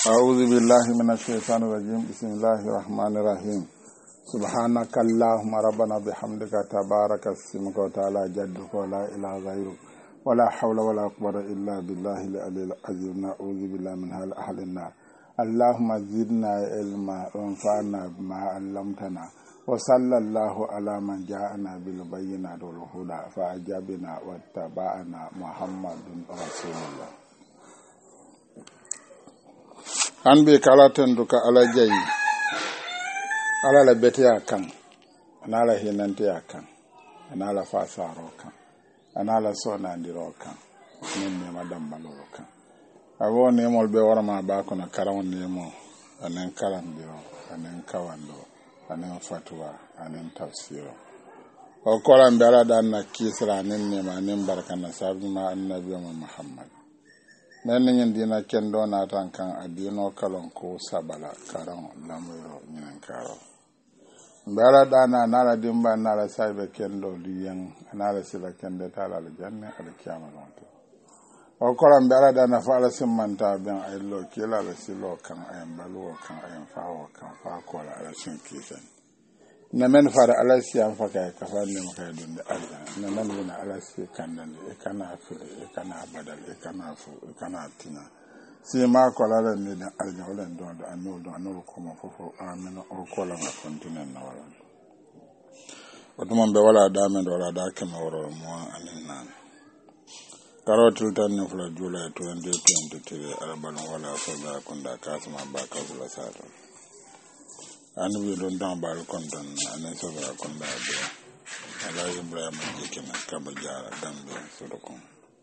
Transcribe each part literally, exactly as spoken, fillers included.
أعوذ بالله من الشيطان الرجيم بسم الله الرحمن الرحيم سبحانك اللهم ربنا بحمدك تبارك اسمك وتعالى جدك ولا إله غيرك ولا حول ولا قوة إلا بالله العلي العظيم نعوذ بالله من هذا أهل النار اللهم زدنا علما وانفعنا بما علمتنا وصلى الله على من جاءنا بالبينات والهدى فأجابنا واتبعنا محمد رسول الله an be kala tenduka ala jayi ala la beteya kan ana la hinanteya kan ana la fasaro kan ana la sonandiro kan min nema dambaloro kan awo nemol be warama ba kono karam nemo anen karandiro anen kawando anen fatwa anen tafsiro o kolan be ala dan na kisra anen nema anen barkana sabima annabi muhammad nan yin dina kendo na tan kan adino kalon ko sabala karan lamuro nyen karo mbara dana nala dimba nala saibe kendo liyan nala sila kende tala le janne al kiyama ronto o koran mbara dana fala simmanta ben ay lo kila le silo kan ay baluwo kan ay fawo kan fa ko la ala shin kisan na men fara ala siyan fa kay ka fa ne makay dunde alja na men wona ala si kandande e kana fili e kana badal e kana fu e kana tina si ma ko la ne ne alja wala don do anu do anu ko mo fofo amen o ko la na continent na wala o dum be wala da men wala da ke mo woro mo anin nan karotul tan ne fula jula to ande to tire arban wala so da kunda kasma ba ka wala sato anu bi don dan bal konton anen so ba konda be ala ibrahim jikina kaba jara dambe sodoko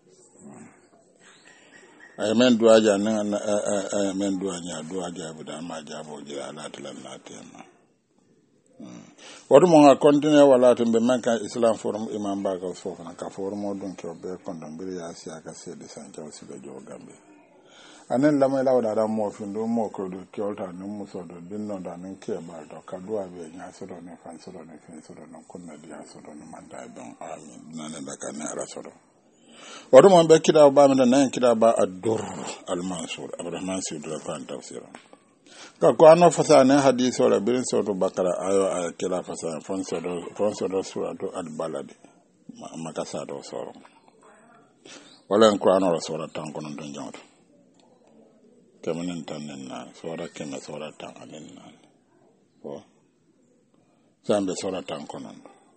ay men duaja nan ay men duaja duaja bu da ma jabo jira ala tilan na tema wato mo nga continue wala tembe manka islam forum imam ba ka fo na ka forum don ko be kondon bi ya sia ka se de san jaw si be jo gambe anen lamay lawda da mo findo mo ko do kyolta no muso do binno da nen ke ba do ka do abe nya so do ne fan so do ne fin so do no kunna dia so do ne manda don amin nanen da kan ara so do wato mo be kida ba mi da nan kida ba ad-dur al-mansur abdurrahman sibdu kan tafsir ka ko ano fasa ne hadisi wala bin so do bakara ayo ay kila fasa fon so do fon so do suratu al-balad makasa do so wala ko ano rasul tan konon don jawto kemanen tan na sora kema sora tan anen na ko sambe sora tan konon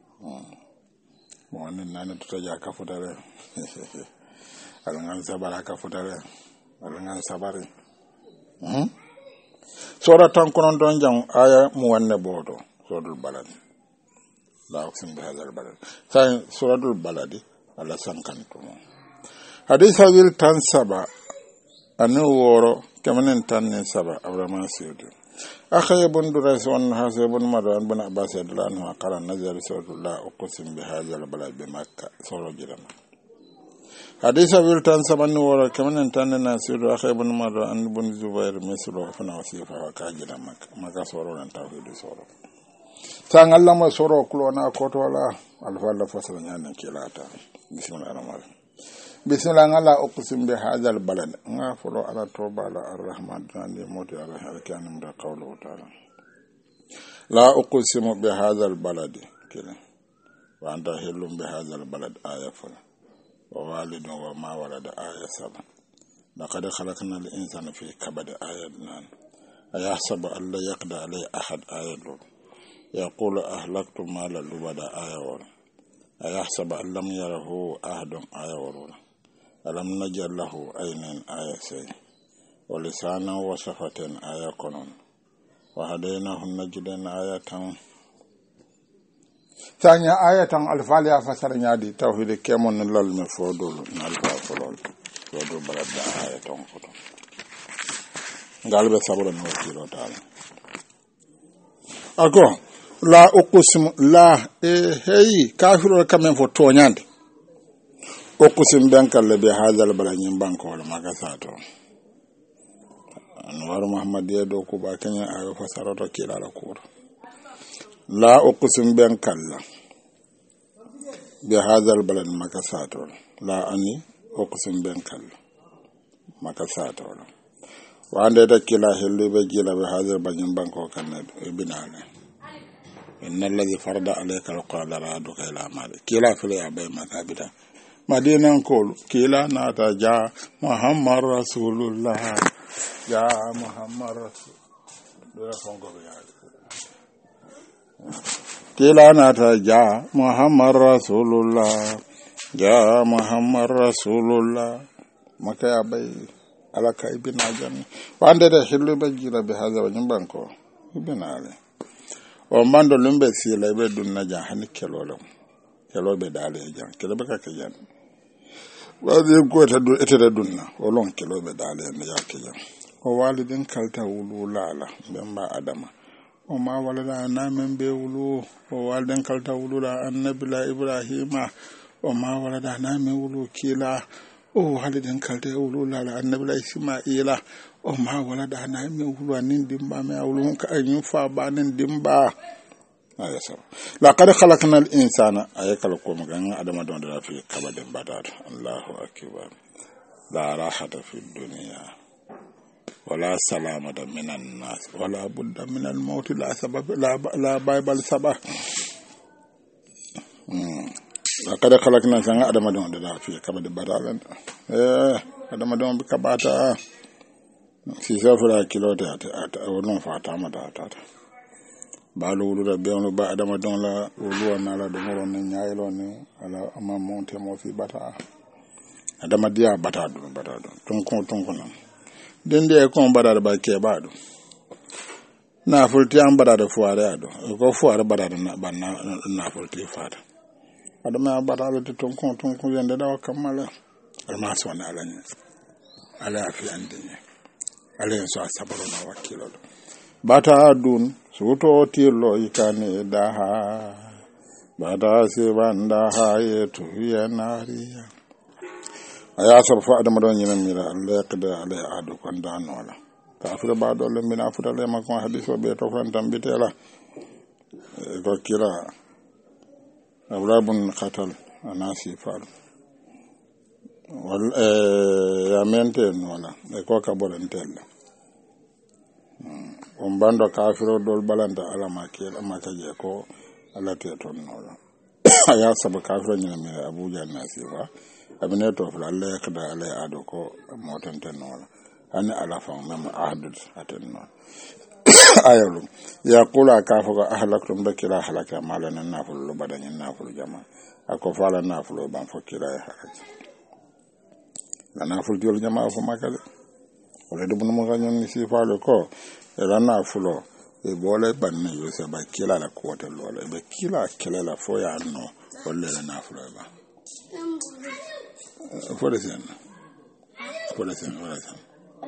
mo anen na to ja ka futare alangan sabara ka futare alangan sabare hm sora tan konon don jang aya mu wanne bodo suratul balad la oksim bi hadal balad sai suratul baladi ala sankanto hadith wil tan saba anu woro kamanen tanne saba abraham siyudu akhay ibn durais wa hasib ibn marwan ibn abbas radhiyallahu anhu qala nazar rasulullah uqsim bi hadha al-balad bi makkah soro jirana hadith abil tan saba anu woro kamanen tanne nasiru akhay ibn marwan ibn zubair misru fana wasifa wa kajira makkah makkah soro nan tawhid soro tan allah ma soro klona ko to la alfa fasal nyanan kilata bismillahir rahmanir rahim bismillah ngala uqsim bi hadzal balad nga folo ala toba ala arrahman tande moti ala harkanum da qawlu ta'ala la uqsimu bi hadzal balad kila wa anta hilum bi hadzal balad aya fala wa walidun wa ma walada aya saba laqad khalaqna al insana fi kabad ayatnan ayahsabu an la yaqda alai ahad ayatu yaqulu ahlaktu mala lubada ayawala ayahsabu an lam yarahu ahadun ayawala alam najal lahu aynan ayasay wa lisanan wa shafatan ayakonon wa hadaynahu najdan ayatan tanya ayatan alfaliya fasarnya di tauhid kemon lol me fodol alfa fodol fodol barada ayatan fodol galbe sabro no tiro tal ako la uqsim la e hey kafiru kamen fo tonyande o kusim bankal be hadal balanyim banko wala magasato anwar muhammad yedo ko ba kanya ayo fasarata kila la kur la uqsim bankal be hadal balan magasato la ani uqsim bankal magasato wande da kila hellu be jila be hadir bajin banko kanne binale inna alladhi farada alayka alqadara duka ila mali kila fili ya be masabita madinan kol kila nata ja muhammad rasulullah ja muhammad rasul do fongo be kila nata ja muhammad rasulullah ja muhammad rasulullah makaya bay alaka ibina janni wande da hillu be jira be haza wajin banko ibina ale o mando lumbe sila be dunna ja hani kelolo kelo be dale jan kelo be ka jan wadi ko ta do ete dunna o lon kelo be dale ne ja ke jan o walidin kalta wululala bemba adama o ma walada na men be wulu o walidin kalta wulula annabila ibrahima o ma walada na men wulu kila o walidin kalta wululala annabila ismaila o ma walada na men wulu anin dimba me wulu ka ayin fa ba nin dimba ayasa laqad khalaqnal insana ayakal ko magan adama don da fi kabadin badar Allahu akbar la rahata fi dunya wala salamata minan nas wala budda minal maut la sabab la la bible sabah laqad khalaqna sanga adama don da fi kabadin badar eh adama don bi kabata si safra kilota ata wonon fata mata ata balu wulu da be on ba adama don la wulu na la do moro ne nyaaylo ne ala ama monte mo fi bata adama dia bata do bata do ton ko ton ko nan dende e ko bada ba ke ba do na fulti am bada da fuare ado ko fuare bada na banna na fulti fata adama bada do ton ko ton ko yende da kamala alma so na ala ni ala fi ande ala so sabaro na wakilo bata dun suto tilo ikane daha bata se banda haye tu ya nariya aya sarfa adam don yin mira Allah ya kada alai adu kan da nola ta afira ba do le mina afira le makon hadiso be to kan tambitela ko kira abrabun khatal anasi fal wal ya mente nola e ko ka bolantella on bando kafiro dol balanta ala makel amaka je ko ala te ton no aya sab kafiro ni me abuja nasifa abine to fla alla yakda ala ado ko motan ten no ani ala fa mem ahdud aten no ayalum ya kula kafu ga ahlaktum bakira halaka malana naful badan naful jama ako fala naful ban fokira ya halaka la naful jol jama fo makale wala de bunu mo ganyon ni sifalo ko rana fulo e bole banne yo se ba kila la kota lola be kila kila la fo ya no wala la na fulo ba fo de sen fo de sen wala sen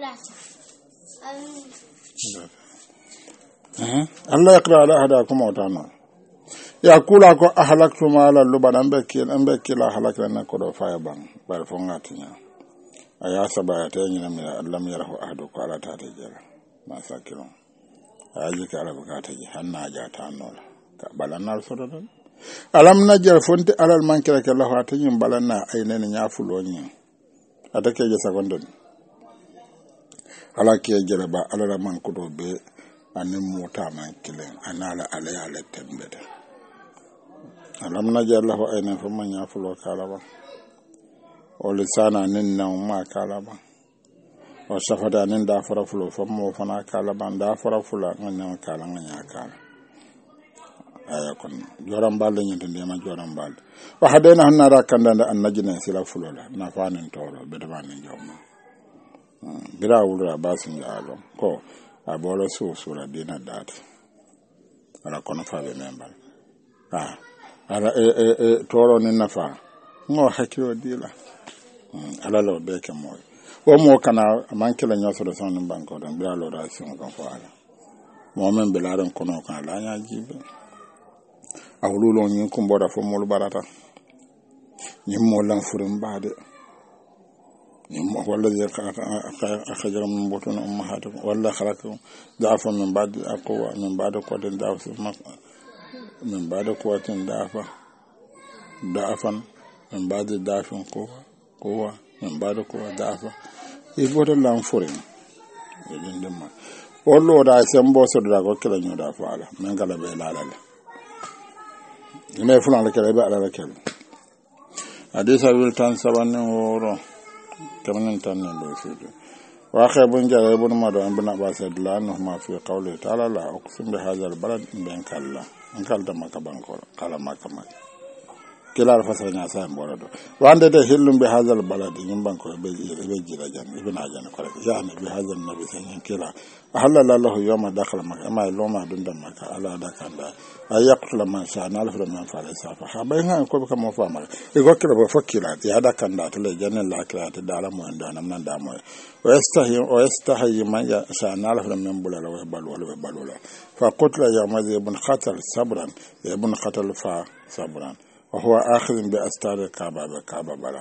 eh Allah yaqra ala hadakum wa ta'ala ya kula ko ahlaktu mala lubadan be kila be kila halakna na ko do fa ban ba fo ngatinya aya sabaya ta yin min Allah ya rahu ahadu ko ala ta jara masa kiron aji ka ala bukata ji hanna ja ta nola ka balanal sodo don alam najal fonti alal mankira ke lahu ta yin balanna aynen nya fulo nyi atake je sakondon ala ke jere ba ala man kudo be anin mota man kilen anala ala ala tembede alam najal lahu aynen fo man nya fulo kala ba o lisana nin nan ma kala ba o safada nin da fara fulo fo mo fana kala ban da fara fula ngana kala nganya kala aya kon joram balle nyinde de ma joram balle wa hadena hanara kandanda an najina sila fulo la na fanin toro be de banin jawma bira wulra basin jalo ko abolo su sura dina dat ala kono fa be membal ah ala e e toro ni nafa ngo hakiro dila ala lo be ke moy o mo kana man kila nyoso do son banko don bi alo ra sin ko fa ala mo men be laron kono kan la nya jibe awlulo nyin ko mboda fo mo lu barata nyim mo lan furum baade nyim mo wala ya akhajara min botun ummahatukum wala khalaqakum da'afa min ba'di aqwa min ba'di quwwatin da'afa min ba'di quwwatin da'afa da'afan min ba'di da'afin quwwa quwwa min ba'di quwwa da'afa e boto lan furum e lindimma wollo da sembo so da ko kala nyoda faala men kala be lalala me fulan la kala be ala kala hadisa wil tan sabanne woro kamanan tan ne do fido wa khabun jara ibn mado ibn abbas adla anhu ma fi qawli ta'ala la uqsim bi hadha al balad ben kala an kalta maka banko kala maka maka kila al fasal nya sa mbora do wande de hillum bi hadha al balad nyum banko be be jira jan ibn ajan ko ya ne bi hadha an nabi san kila halala lahu yawma dakhala maka ma loma dunda maka ala dakanda ayaqtula ma sha na alfa man fa safa ha bay nga ko ko mo fa maka e gokira bo fakira ya dakanda to le janel la kira to dala mo ndo nam nan da mo wa yastahi wa yastahi man ya sha na alfa man bulala wa balu wa balula fa qutla yawma ibn khatal sabran ibn khatal fa sabran wa huwa akhidh bi astar kaaba ba kaaba bala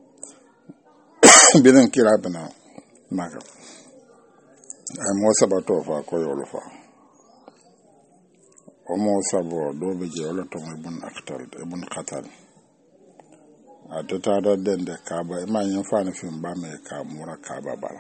bidan kira bana maka ay mo sabato fa ko yolo fa o mo sabo do be je wala to ibn aktal ibn qatal atata da dende kaaba ma yin fa na fin ba me ka mura kaaba bala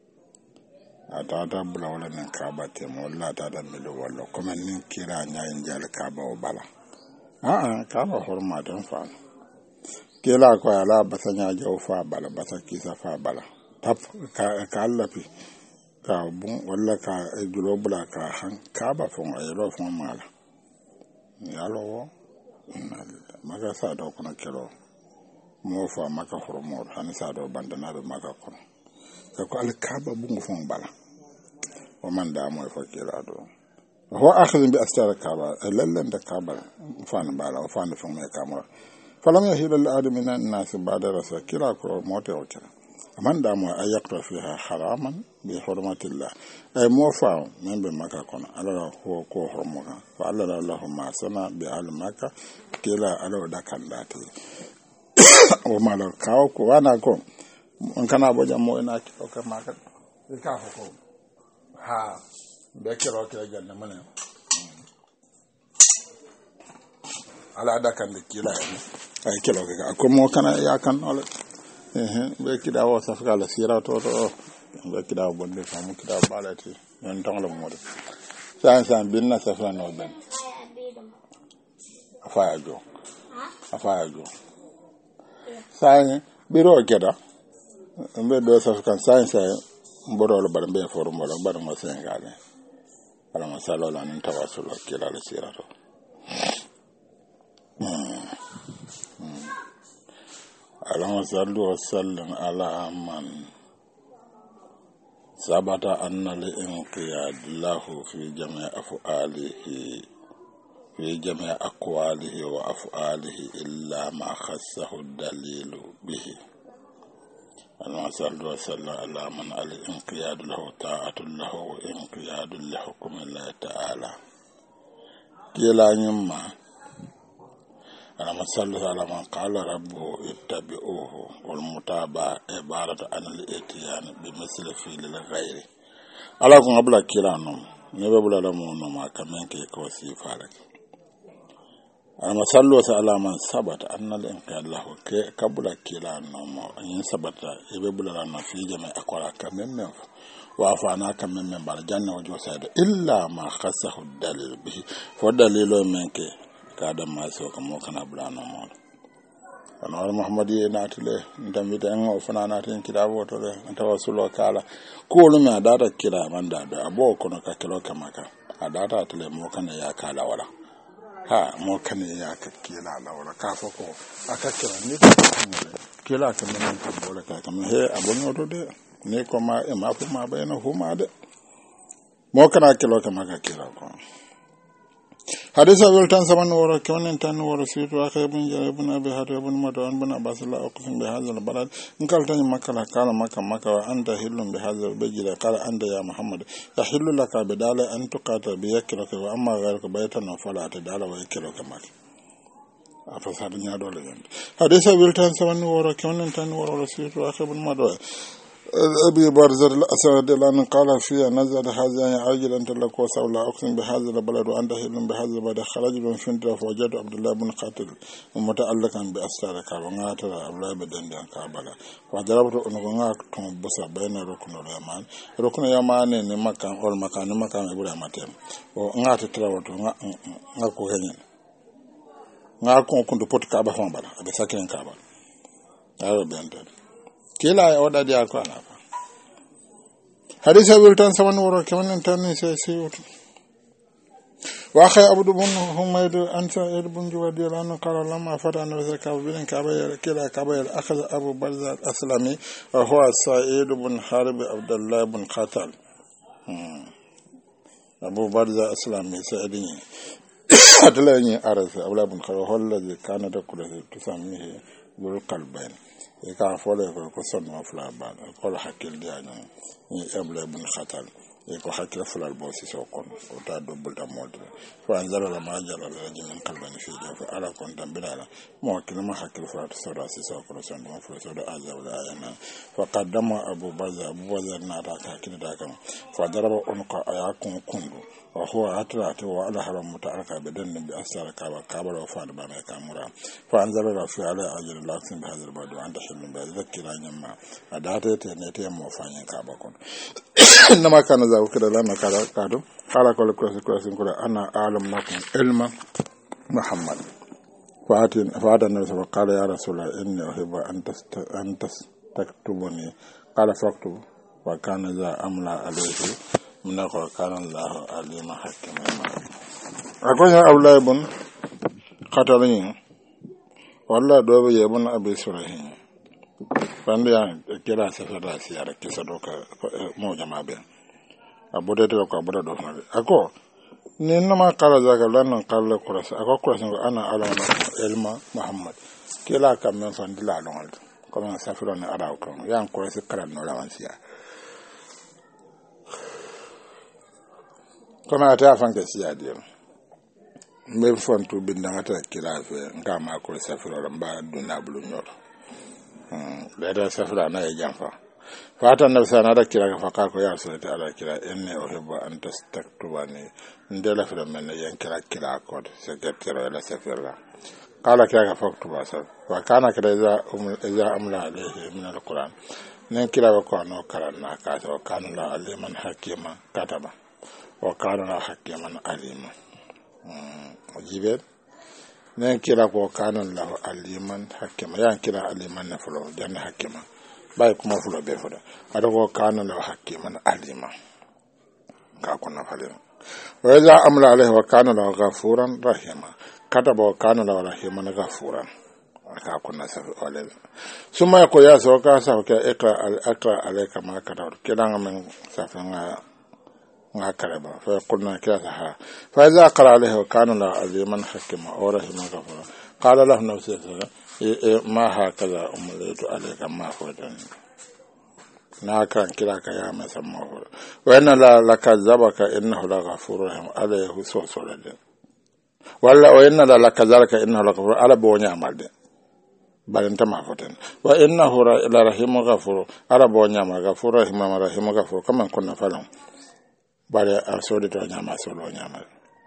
atata bula wala men kaaba te mo la ta da me do wala ko men nin kira nya yin jal kaaba o bala a a kaaba horma dan fa kila ko ala basanya jaw fa bala basaki sa fa bala tap ka ka lafi ka bon wala ka julo bula ka han ka ba fon ay ro fon mala yalo maga sa do kono kero mo fa maka hormo han sa do bandana do maka kono ka ko al kaaba bungu fon bala o man da mo fa kira do ho akhidin bi astar kaaba lallan da kaaba fan bala o fan fon me kamar falam yahil al adamina nas ba'da rasul kira ko mote o kira man da mo ayaqta fiha haraman bi hurmatillah ay mo fa men be maka kono ala ho ko hormoga fa alla allahumma sana bi al maka kila ala da kandati o mala kaw ko wana ko on kana bo jammo ina ki o ka maka e ka ko ha be kiro kira janna mane ala da kan kila ay kilo ka ko mo kana ya kan ole eh be kida o safka la sira to to be kida bonde famu kida balati non tanglo mo de san san binna safra no ben afaya jo afaya jo sai biro keda mbe do safka san sai mboro lo bar be forum wala bar mo sengale ala masalo la nin tawassul kila la sira to اللهم صل وسلم على من ثبت أن الانقياد له في جميع أفعاله في جميع أقواله وأفعاله إلا ما خصه الدليل به اللهم صل وسلم على من الانقياد له طاعة له وانقياد لحكم الله تعالى كلا يما اللهم صل على من قال ربه اتبعوه والمتابعة عبارة عن الاتيان بمثل فعل الغير على كون ابلا كيرانم نبي بلا لمون ما كمان كي كوسي فارك اللهم صل على من ثبت ان الانقياد له كبلا كيرانم ان ثبت يبي بلا لنا في جميع اقوال كمان من وافانا كمان من بار جنة وجوساد الا ما خصه الدليل به فدليل منك kada maso kamo kana bulano mo ana muhammadi na tile ndamita en o fana na tin kidabo to le tawassulo kala ko lu ma data kira manda da abo kono ka kilo kamaka adata tile mo kana ya kala wala ha mo kana ya ka kila la wala ka foko aka kira ni kila ka men ko bola ka kam he abonyo to de ne ko ma e ma fu ma bayna huma de mo kana kilo kamaka kira ko حديث أبي التنسبن ورا كمان تان ورا سيد واقع بن جرير بن أبي هريرة بن مدوان بن عباس الله أقسم بهذا البلد إن قال تاني مكة قال مكة مكة وأنت حل بهذا البجل قال أنت يا محمد يحل لك بدال أن تقاتل بيكلك وأما غيرك بيتا فلا تدال ويكلك مكة أفسر نيادول حديث أبي التنسبن ورا كمان تان ورا سيد واقع بن مدوان أبي برزة الأسد لأن قال فيها نزل هذا عاجلا تلك وسولا أقسم بهذا البلد وأنت هل بهذا البلد خرج من فندق فوجد عبد الله بن قاتل متعلقا بأستار كعبة وغاتر عبد الله بدن كعبة وضربت أنغاك تنبسا بين ركن اليمان ركن اليمان نمكان أول مكان نمكان إبراهيم تيم وغات تلاوت غاكو هنين غاكو كنت بوت كعبة فانبلا أبي ساكن كعبة هذا بينتهي kila ya wada dia ko ala hadisa wiltan sawan woro kemen tan se se wa khay abdu bun humayd anta ibn juwadi lan qala lama fata an zaka bin kabaya kila kabaya akhadha abu barza al-aslami wa huwa sa'id ibn harib abdullah ibn qatal abu barza al-aslami sa'idin adlani arasa abdullah ibn qatal wallazi kana takula tusamihi dul qalbain e ka fole ko ko sonno fla ba ko la hakil dia no ni abla ibn khatal e ko hakil fla bo si so kon o ta do bulta modre fo anzala la ma jala la jinn qalban fi jo ala kon tam bilala mo kin ma hakil fla so da si so ko sonno fla so da azza wala yana fa qaddama abu baza abu baza na ta hakil da kan fa daraba on ko ayakun kundu wa huwa atrata wa ala haram muta'araka bidan bi asar ka ba ka ba fa da ba mai kamura fa anzala la fi ala ajr la sin bi hadal badu anta hilun bi zakira nyamma adata te ne te mo fanyin ka ba kon nama kana za ku da lana kada kado kala ko ko ko sin ko ana alam nakum ilma muhammad fa'atin fa'adan nabi sallallahu qala ya rasulullah inni uhibbu an tast an taktubuni qala faktubu wa kana za amla alayhi min qala allah alima hakima akonya abdullah ibn qatalin walla dobe yebun abi surahin fande ya kira safara siyara kisa doka mo jama be abude to ko abude do na ako ni nama kala zaga lan kala kurasa ako kurasa ana alama ilma muhammad kila kam men fande la don ko men safara ne ara ko yan kurasa kala no lawan siya kama ta fanka siya dia me fontu binda ta kila fe ngama ko safara ba dunna bulu nyoro da da safra na ya jamfa fatan na sana da kira ka faka ko ya so ta ala kira inni uhibbu an tastaktubani ndela fira men yan kira kira ko secretary la safra qala kira ka faktuba sa wa kana kira za um za amla alayhi min alquran ne kira ko no karanna ka to kana la aliman hakima kataba wa kana la hakiman alima jibe ne kira ko kanon lahu aliman hakima yan kira aliman na fulo janna hakima bai kuma fulo be fuda ada ko kanon lahu hakiman alima ka kunna falin wa iza amla alaihi wa kana lahu ghafuran rahima kataba wa kana lahu rahiman ghafuran ka kunna safi wala suma ko ya so ka sa ka ikra al akra alayka ma kadar kidan men safin هكذا فقلنا كذا فإذا قرأ عليه وكان له عظيما حكما ورحمه غفورا قال له نفسه ما هكذا أمليت عليك ما فوتن ناكا كلاك يا مسمى وإن لا لكذبك إنه لغفور رحيم عليه سوس ولد ولا وإن لا لكذلك إنه لغفور على بوني عمل بل انت ما فوتن وإنه لرحيم غفور على بوني عمل غفور رحيم رحيم غفور كما كنا فلهم bale asodi to nyama solo nyama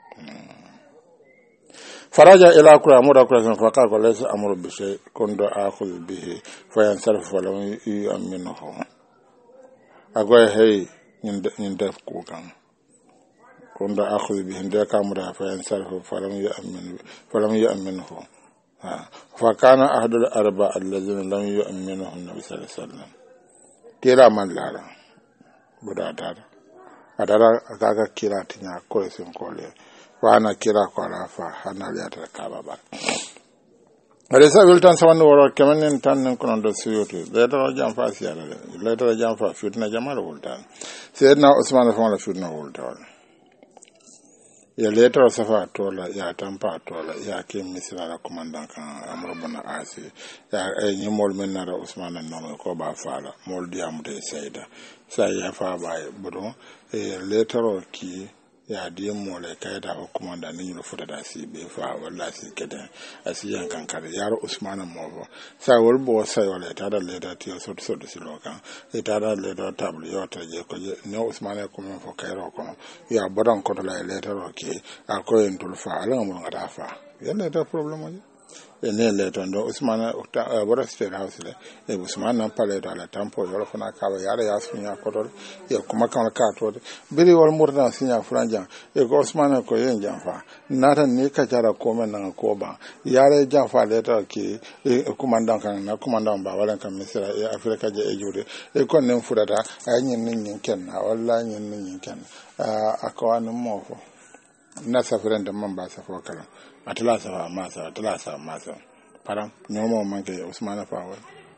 faraja ila kura amura kura san faka ko laysa amru bi shay kondo akhudh bihi fa yansarf falam yu'minuhu agoy hey nin def ko kan kondo akhudh bihi de kamura fa yansarf falam yu'minu falam yu'minuhu ha fa kana ahdul arba alladhina lam yu'minuhu an-nabi sallallahu alaihi wasallam kira man lara budada adara akaga kira tinya ko sen kole wana kira ko la fa hanali ata kaba ba ale sa wiltan sawan woro kemanen tan nan kono do suyoti letara jam fa siara letara jam fa fitna jamal wultan sayyidina usman fa la fitna wultan ya letara safa tola ya tampa tola ya ke misra la commandant kan amro bana asi ya ni mol men na usman nan ko ba fala mol diam de sayda sai ya fa ba budo e letaro ki ya di mole kai da hukuma da ni lu fuda da si be fa walla si kede asiyan kan kare yaro usman mo sa wol bo sai wala ta da le da ti so so si lokan e ta da le da tablu yo ta je ko ne usman ko mo fo kai ro ko ya bodan ko la le ta ro ke a ko en tul fa ala mo ngata fa yalla ta problem o ene le to ndo usman bora state house le e usman na pale da la tampo yo fana ka ba yara ya sunya ko do e kuma kan ka to biri wal murda sinya franja e ko usman ko yen janfa nata ne ka jara ko men na ko ba yara janfa le to ki e kumandan kan na kumandan ba wala kan misira e afrika je e jude e ko nen furata ay nyin nyin ken na walla nyin nyin ken a ko an mo fo na safiran da man ba sa fo kala atala sa masa atala sa masa param nyomo manke usmana fawa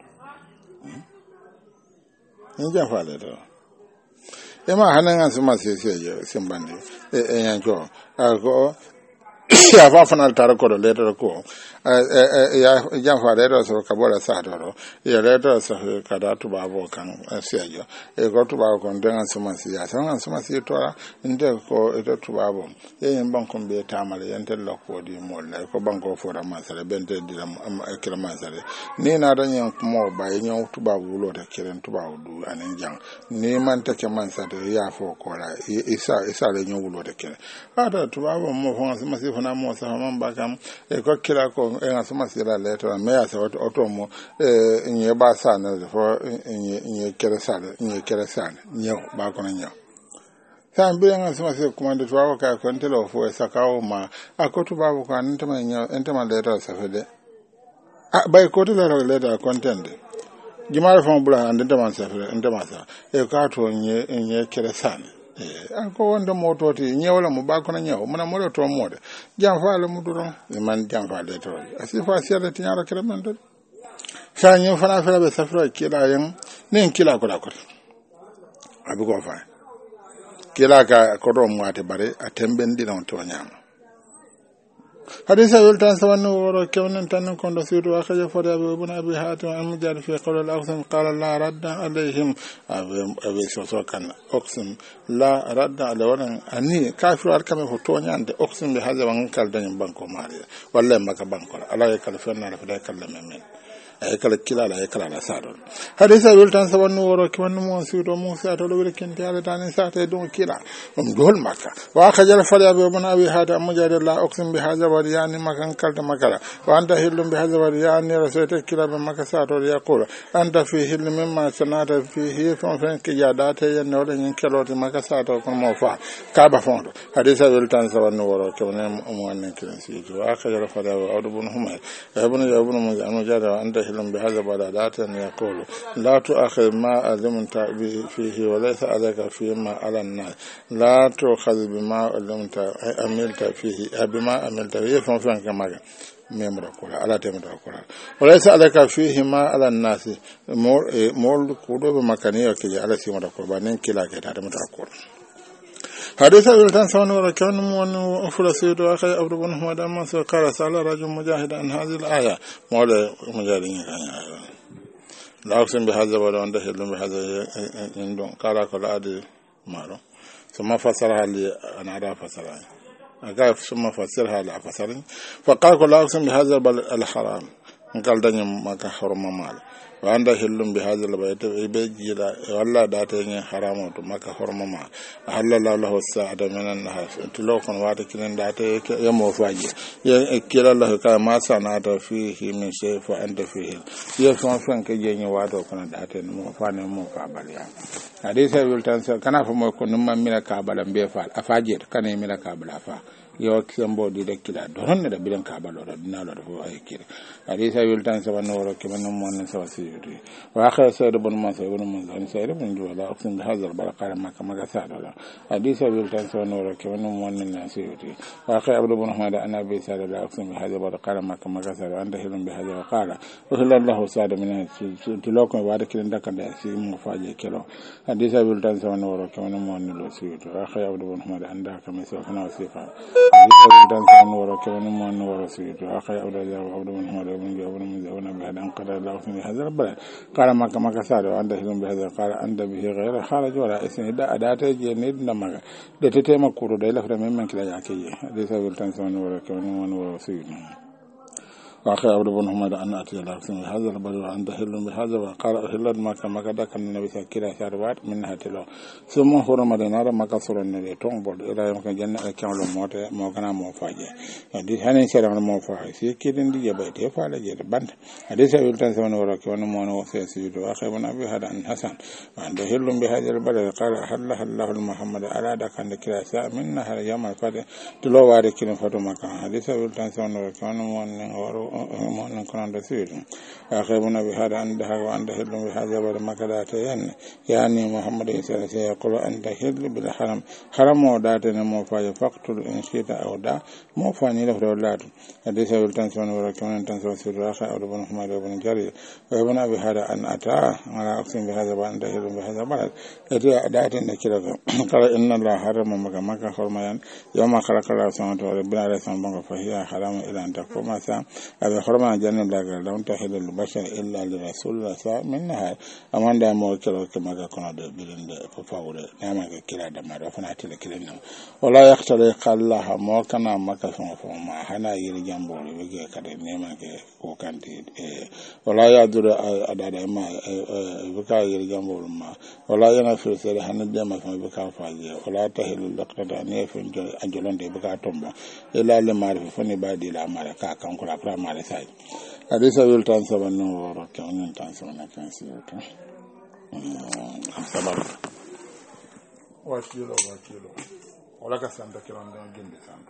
inja fale do e ma hanan an suma se se je simbandi e e yanjo ko ya fa fanal tar ko do letter ko ya jam fa letter so ka bola sa do ya letter so ka da tu babo kan sejo e ko tu babo kon den an suma si ya san an suma si to inde ko e to tu babo e yin ban kon be tamale yente lo ko di mol ne ko banko fo da masale bente di lam kila masale ni na da nyen mo ba yin tu babo lo da kiren tu babo du anen jang ni man ta ke man sa de ya fo ko la isa isa le nyen wulo da kiren ada tu babo mo fo an suma si fo na mo sa man ba kam e ko kila ko e nga suma sira leto me ya sa oto mo e nye ba sa na fo nye nye kere sa nye kere sa nye ba ko nye sa mbe nga suma se commande to wa ka ko ntelo fo e sakawo ma akotu ba ko an ntama nye ntama leto sa fede a bay ko to leto leto content jimare fo bula an ntama sa fede ntama sa e ka to nye nye kere sa eh ko wonde mototi nyewla mo ba ko na nyew mona mo to mode jam faale mu duro man jam faale to asifa sele tinyara kremendo sa nyu fana fela be safra kila yang nen kila ko da ko abi ko fa kila ka ko do mo ate bare atemben di non to nyama hadisa yul tan sawanno woro kewnen tan kon do siru akhaja fada be ibn abi hatim am jar fi qawl al aqsam qala la radda alayhim abi soso kan aqsam la radda ala waran ani kafiru arkame fo to nyande aqsam bi haza wan kal dañum banko mari walla maka banko ala yakal fenna la fada kala men ay kala kila la kala la sadol hadisa yul tan sawanno woro kewnen mo siru mo sa to lo ken tiale tan sa te don kila um dol maka wa khajal fada be ibn abi hatim am jar la aqsam bi haza yani makan kalta makala wa anta hillum bi hadha yani rasulta kila bi makasa to yaqul anta fi hill mimma sanata fihi fa fa ki yadata yan wala nyin keloti makasa to kon mo fa ka ba fondo hadisa wel tan sawan woro to ne mo wan kiran si to akhira fa da awdu bun humayr ibn ibn mu jara anta hillum bi hadha badata yaqul la tu akhir ma azamta fihi wa laysa alaka fi ma ala an-nas la tu khadh bima azamta amilta fihi bima amilta fon fon kamaga memra ko ala temra ko wala sa alaka fihi ma ala nasi mol mol ko do makani ke ala si mara ko banen kila ke ta temra ko حديث الإنسان سنورا كان من أفضل سيد أخي أبو بن محمد أما قال سأل رجل مجاهد عن هذه الآية مولا مجاهدين لا أقسم بهذا ولا عنده علم بهذا عندهم قال قال أدي مالو ثم فسرها لي أنا أرى فسرها قال ثم فسرها لي فسرني فقال قال لا أقسم بهذا الحرام قال دنيا ما كحرم مال wanda hillum bi hadal bayta be jira walla data ngi haramo to maka hormama halalla lahu sa'ada minan nahas to lokon wata kinen data ya mo faji ya kila lahu ka ma sanata fihi min shay fa anta fihi ya fa fan ke je ngi wato kono data mo fa ne mo ka baliya hadisa bil tan kana fa mo ko numma mila ka balam be fa afaje kana mila ka bala fa yo kiambo di de kila don ne da bidan ka balo da dinalo da fo ay kire hadisa bil tan saban woro ke man mo ne sawa siyudi wa akhir sayyid ibn mas'ud ibn manzan sayyid ibn juwala aqsim bi hadha al-barqa ma kama ga sadala hadisa bil tan saban woro ke man mo ne siyudi wa akhir abdu ibn hamada ana bi sadala aqsim bi hadha al-barqa ma kama ga sadala anda hilum bi hadha qala wa hillallahu sada min tiloko wa da kiran dakan da si mo faje kelo hadisa bil tan saban woro ke man mo ne siyudi wa akhir abdu ibn hamada anda kama sa kana wasifa dan wara kewani mo no wara situ akhay awda ya awda man hada man ya awda man ya awda bi hadan qala la fi hadha al qala maka maka sado anda hilum bi hadha qala anda bi ghayra kharaj wala isni da adata je ne dinda maga de tete makuru da lafra men man kila yake ye de sa wil tan son wara kewani mo no wara situ وأخي عبد بن حميد أن أتي إلى هذا البلد وأنت حل بهذا وقال أهلت مكة مكة دك النبي سكيرة شاربات منها تلو ثم حرم دينار مكة صور النبي تونبول إلى يوم كان جنة كامل موت موكنا موفاجة هذه هني شرعنا موفاجة سيكيرين دي جبهة فعل جد بند هذه سبيل تنسون ورك ونمون وسيسيد وأخي بن أبي هذا أن حسن وأنت حل بهذا البلد قال حل الله المحمد على دك النبي سا منها يوم الفاتح تلو وارك فتو مكة هذه سبيل تنسون ورك ونمون مؤمن كان رسول أخبرنا بهذا أن ده وأن ده لهم بهذا بعد ما كذا تيان يعني محمد صلى الله عليه وسلم يقول أن تهل بالحرم حرم وداتنا موفاي فقتل إن شئت أو دا موفاني له دولات حديث التنسون وركون تنسون سر أخي أو ابن محمد بن جرير وابن أبي هذا أن أتى على أقسم بهذا وأن تهل بهذا بعد التي داتنا كذا قال إن الله حرم مكة مكة حرميان يوم خلق الله سبحانه وتعالى بلا رسول فهي حرام إلى أن تقوم الساعة أبي حرمنا جنة لا لم تحل البشر إلا لرسول الله منها أمان دا مو كلا كما كنا بلند ففاولة نعم كلا دم رفنا تلا كلنا ولا يختار قال الله ما كان ما كفوا فما هنا يرجع بول بيجي كده نعم كوكانتي ولا يدور أدادا ما بكا يرجع بول ما ولا ينافر سير هنا دم ما بكا فاجي ولا تحل اللقطة نيف أنجلون دي بكا تومبا إلا لمعرفة فني بعد لا معرفة كم كلا برا معرفة حديث أول تنسب النور كون تنسب نكنسيته سبب وكيلو وكيلو ولا كسانتا كلام ده جند سانتا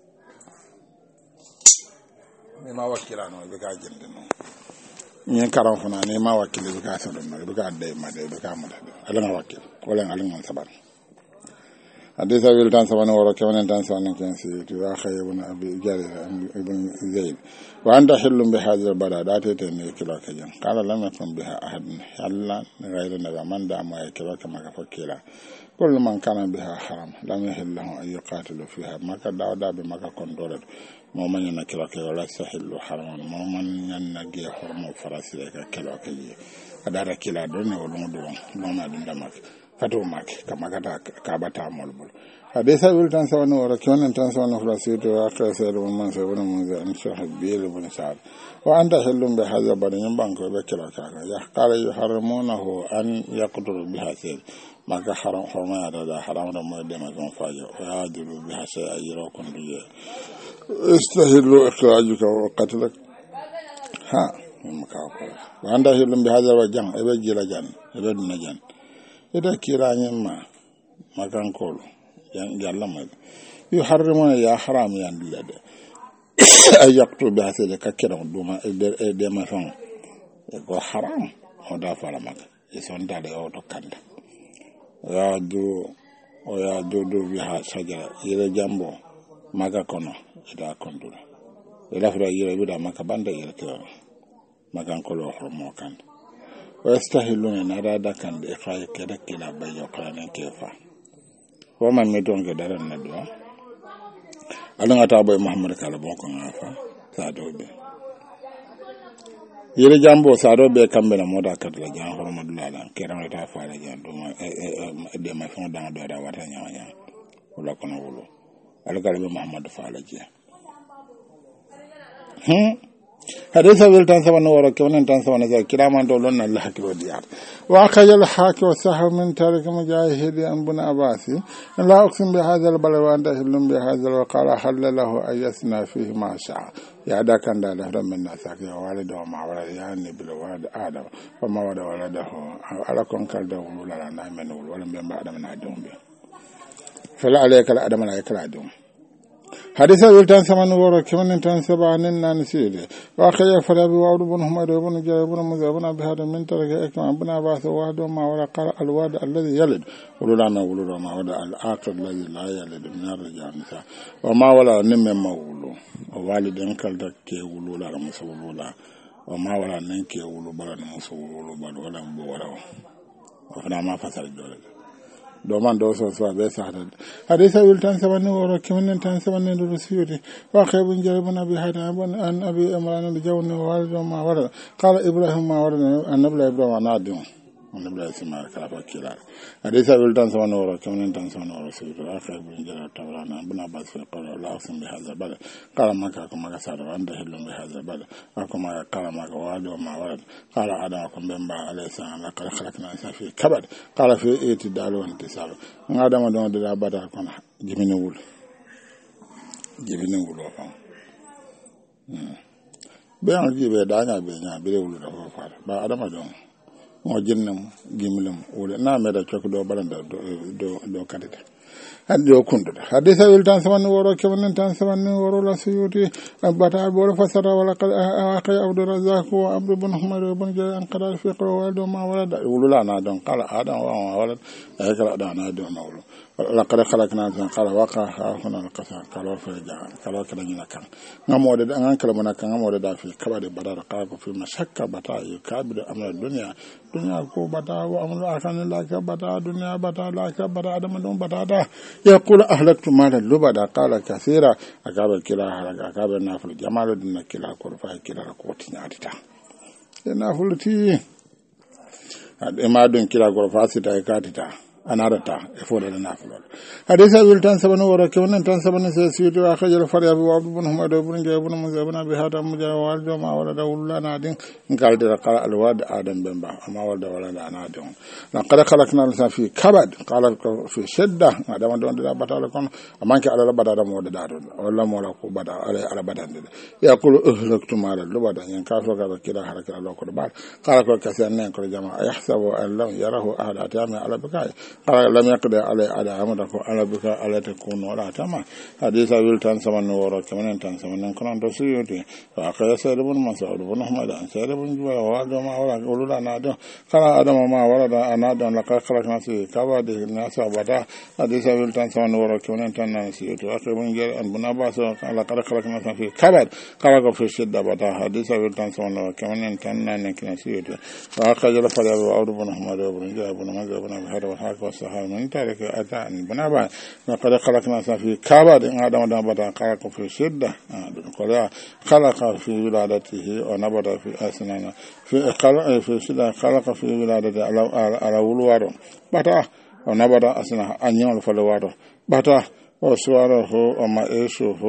نما وكيلانو بكا جند نو ñen karam fana ne ma wakil bi ka sa do ma bi ka de ma de bi ka ma de ala ma wakil wala ala ma sabar حديث أبي التان سبحانه وتعالى تان سبحانه كنسي وأخي ابن أبي جرير ابن زيد وعند حل بهذا البلد أتيتني كلا كجن قال لم يكن بها أحد حلا غير النبي من دام يكلا كما كفكلا كل من كان بها حرام لم يحل له أن يقاتل فيها ما كدا دا بما كندورت مؤمن ينكلا كلا لا يحل حرام مؤمن ينجي حرم فراسي كلا كجي adara kila don o long don non na dum damak fato mak kama kata kabata molbol hadisa wil tan sawno wala kyon tan sawno fla sito akra selo man se wona mon za an shah bil bun sa'ad wa anta halum bi hadha badan banko be kila kaka ya qala yuharrimunahu an yaqduru biha sir maka haram horma da haram da mo de ma gon fajo ya dulu biha shay ayro kon duye istahillu ikhrajuka wa qatlak ha makaako wanda hilum bi hadha wa jam ebe jila jan ebe duna jan ida kiranyem ma makankol yan yalla ma yu harrimuna ya haram yan dilade ay yaqtu bi hasale ka kiran duma e de ma fon e go haram o da fala maka e son da de o to kanda ya du o ya du du bi ha saja yele jambo maka kono ida kondula ila fra yele bi da maka banda yele to magan kolo hormo kan wastahiluna narada kan de khay keda kila bayo kan kefa ko man mi don ke daran na do alanga ta boy muhammad kala bon ko ngafa sa do be yere jambo sa do be kambe na moda kat la jan hormo dulala keran ta fa la jan do ma de ma fon dan do da wata nyanya wala kono wolo alga be muhammad fa la je hmm حديث أبي التنسب النور كون التنسب نزل كلاما دولنا الله كبر ديار وأخرج الحاكم والسحر من تارك مجاهد أن بن عباسي لا أقسم بهذا البلد وأنت حل بهذا وقال حل له أن يسنى فيه ما شاء يا دا كان دا له من الناس يا والد وما ولد يا نبي ولد آدم وما ولد ولده على كون كالده ولا نعمل ولم ينبع آدم من عدوم فلا عليك الآدم لا يكل عدوم حديث التان سمن ورا كمن تان سبعن نانسيد واخي فرابي وعبد بن حميد بن جابر بن مزابن بهذا من ترك اكرم ابن عباس وحد ما ولا قال الواد الذي يلد ولولا ما ولولا ما ولا الاخر الذي لا يلد من الرجال نساء وما ولا نم مولو والدين كالدك ولولا مسولولا وما ولا نك ولو بلا مسولولا بل ولا ولا ولا ما فسر الدولة do man do so so be sa hada hadisa wil tan sabanni woro kemen tan sabanni do siyoti wa khaybun jaribun abi hada an abi imran bi jawni wa walid ma wara qala ibrahim ma wara annabi ibrahim anadum annabi ismail kala fakira hadisa wil tan sabanni woro kemen tan sabanni woro siyoti wa khaybun jaribun tawrana buna bas fi qala la aqsim bi hadha bal qala maka kuma kasara anda hilum bi hadha bal akuma qala maka wa walid ma wara qala adam kum bemba alayhi salam laqad khalaqna insan fi kabad qala fi itidal wa intisab ngadama don da bada kono jimini wul jimini wul o fam be an jibe daña be nya be wul da fo fara ba adama don mo jinnam gimlum wul na me da cok do balanda do do do kadita hadde o kunduda hadisa wil tan samanni woro kemen tan samanni woro la suyuti bata bolo fasara wala qad aqay abdur razzaq wa abdu bin humar bin jay an qara fi qawl do ma wala wulula na don qala adam wa wala aykala da na do ma wulu laqad khalaqna tan qala waqa huna alqasa qala fa jaa qala kada ni kan ngamode da ngan kala mona kan ngamode da fi kabade badara qala ko fi mashakka bata yukabir amra dunya dunya ko bata wa amru akan la ka bata dunya bata la ka bata adam don bata da يقول أهلكت مالا لبدا قال كثيرا أقابل كلا هلك أقابل نافل جمال دون كلا كورفا كلا كوتي نادتا نافل تي ما دون كلا كورفا ستا كاتتا anarata e fodala nafulol hadisa wil tan sabana wora kewnen tan sabana se situ akhajal farya bi wabdu bin humado bin jabun muzabana bi hada mujawal do ma wala dawla nadin ngaldira qala al wad adam bemba ama wala wala nadin la qad khalaqna al fi kabad qala fi shidda adam don da batala kon amanke ala badada mo da do wala mo la ko bada ala ala badande yaqulu uhlaktu mala lubada yan kafa ga kila haraka Allah ko bal qala ko kasan ne ko jama yahsabu an lam yarahu ahad atama ala bikai قال لم يقدر على على عمدك على بك على تكون ولا تما حديث أبي التان سمن ورا كمان تان سمن كنا تسيرتي فأخذ سيد بن مسعود بن أحمد سيد بن جبل وعد ما ولا قولوا لنا ده قال آدم ما ورد أنا ده لقد خلقنا سي كبا ده الناس وبدا حديث أبي التان سمن ورا كمان تان نسيرتي أخذ بن جل أن بن عباس لقد خلقنا في كبد خلق في الشدة بدا حديث أبي التان سمن ورا كمان تان نسيرتي فأخذ الفريق وعد بن أحمد بن جل بن مزه بن بحر وحاك والصحابة من تارك أتى بنابا لقد خلقنا في كبد آدم ده بدا خلق في الشدة خلق في ولادته ونبت في أسنانه في خلق في الشدة خلق في ولادته على على ولواره بتا ونبت أسنانه أنيون فلواره بتا وسواره وما إيشه